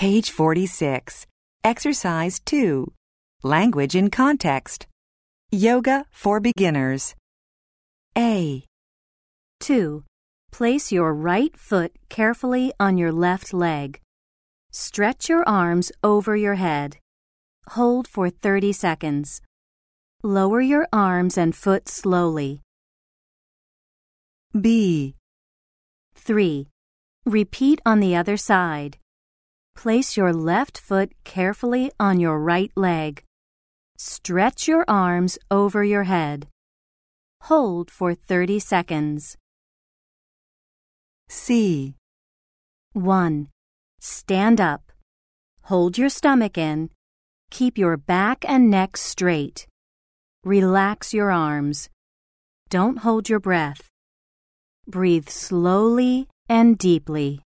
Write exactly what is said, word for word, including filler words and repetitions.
Page forty-six. Exercise two. Language in context. Yoga for beginners. A. two. Place your right foot carefully on your left leg. Stretch your arms over your head. Hold for thirty seconds. Lower your arms and foot slowly. B. three. Repeat on the other side. Place your left foot carefully on your right leg. Stretch your arms over your head. Hold for thirty seconds. C. one. Stand up. Hold your stomach in. Keep your back and neck straight. Relax your arms. Don't hold your breath. Breathe slowly and deeply.